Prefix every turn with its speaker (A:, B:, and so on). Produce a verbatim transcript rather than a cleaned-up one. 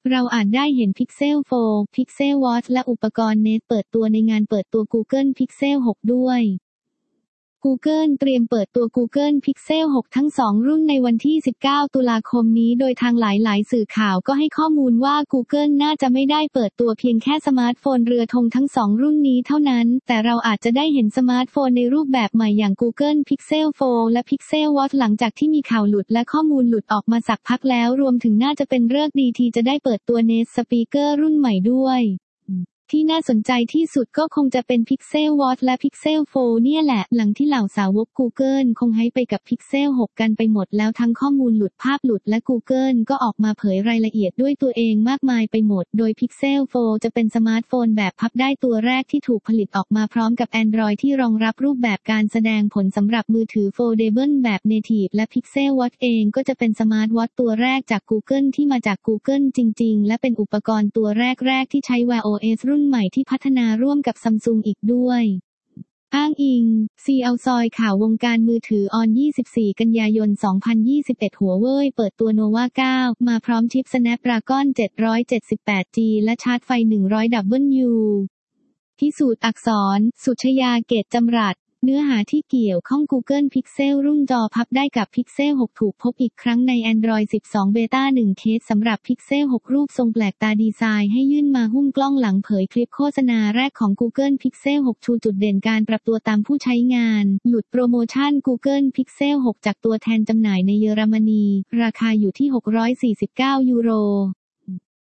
A: เราอาจได้เห็น Pixel โฟร์ Pixel Watch และอุปกรณ์ Nest เปิดตัวในงานเปิดตัว Google Pixel หก ด้วย Google เตรียมเปิดตัว Google Pixel หก ทั้งสองรุ่นในวันที่ สิบเก้า ตุลาคมนี้โดยทางหลายๆ สื่อข่าวก็ให้ข้อมูลว่า Google น่าจะไม่ได้เปิดตัวเพียงแค่สมาร์ทโฟนเรือธงทั้งสองรุ่นนี้เท่านั้นแต่เราอาจจะได้เห็นสมาร์ทโฟนในรูปแบบใหม่อย่าง Google Pixel โฟร์ และ Pixel Watch หลังจากที่มีข่าวหลุดและข้อมูลหลุดออกมาสักพักแล้วรวมถึงน่าจะเป็นฤกษ์ดีที่จะได้เปิดตัว Nest Speaker รุ่นใหม่ด้วยที่น่าสนใจที่สุดก็คงจะเป็น Pixel Watch และ Pixel โฟร์ เนี่ยแหละหลังที่เหล่าสาวก Google คงไฮป์ไปกับ Pixel หก กันไปหมดแล้วทั้งข้อมูลหลุดภาพหลุดและ Google ก็ออกมาเผยรายละเอียดด้วยตัวเองมากมายไปหมดโดย Pixel โฟร์ จะเป็นสมาร์ทโฟนแบบพับได้ตัวแรกที่ถูกผลิตออกมาพร้อมกับ Android ที่รองรับรูปแบบการแสดงผลสำหรับมือถือ Foldable แบบ Native และ Pixel Watch เองก็จะเป็นสมาร์ทวอทช์ตัวแรกจาก Google ที่มาจาก Google จริงๆและเป็นอุปกรณ์ตัวแรกๆที่ใช้ Wear โอ เอส รุ่นใหม่ที่พัฒนาร่วมกับ Samsung อีกด้วยอ้างอิง ซี แอล ซอยข่าววงการมือถือออน ยี่สิบสี่ กันยายน สองพันยี่สิบเอ็ด หัวเว่ยเปิดตัว Nova เก้า มาพร้อมชิป Snapdragon เจ็ดร้อยเจ็ดสิบแปดจี และชาร์จไฟ หนึ่งร้อย ดับเบิลยู พิสูจน์อักษร สุชยา เกตจำรัดเนื้อหาที่เกี่ยวข้อง Google Pixel รุ่นจอพับได้กับ Pixel หก ถูกพบอีกครั้งใน Android สิบสอง Beta หนึ่ง เคสสำหรับ Pixel หก รูปทรงแปลกตาดีไซน์ให้ยื่นมาหุ้มกล้องหลังเผยคลิปโฆษณาแรกของ Google Pixel หก ชูจุดเด่นการปรับตัวตามผู้ใช้งาน หลุดโปรโมชั่น Google Pixel หก จากตัวแทนจำหน่ายในเยอรมนีราคาอยู่ที่หกร้อยสี่สิบเก้ายูโร